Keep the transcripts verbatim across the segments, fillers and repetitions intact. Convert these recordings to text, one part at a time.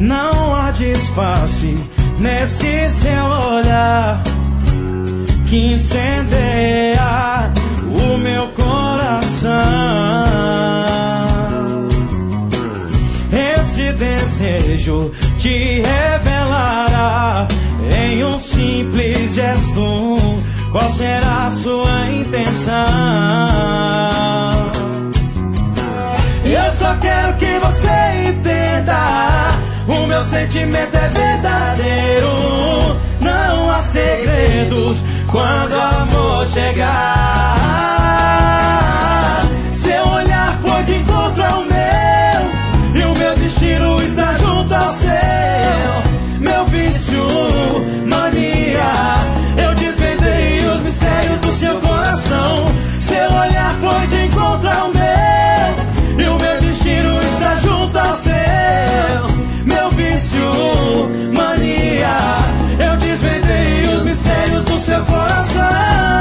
Não há disfarce nesse seu olhar que incendeia o meu coração. Esse desejo te revelará em um simples gesto qual será a sua intenção. Eu só quero que você entenda, o meu sentimento é verdadeiro. Não há segredos quando o amor chegar. Seu olhar foi de encontro ao meu, e o meu destino está junto ao seu. Meu vício, mania, eu desvendei os mistérios do seu coração. Seu olhar foi de encontro ao meu, e o meu destino está junto ao seu. Meu vício, mania, eu desvendei os mistérios do seu coração.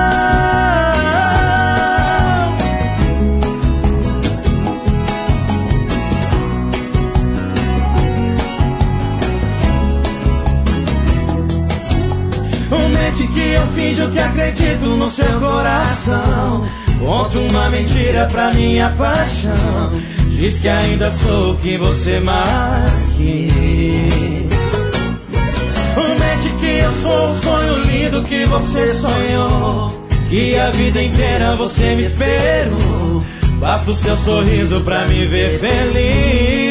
Mente que eu finjo que acredito no seu coração. Conto uma mentira pra minha paixão. Diz que ainda sou o que você mais quis. Mente que eu sou o sonho lindo que você sonhou, que a vida inteira você me esperou. Basta o seu sorriso pra me ver feliz.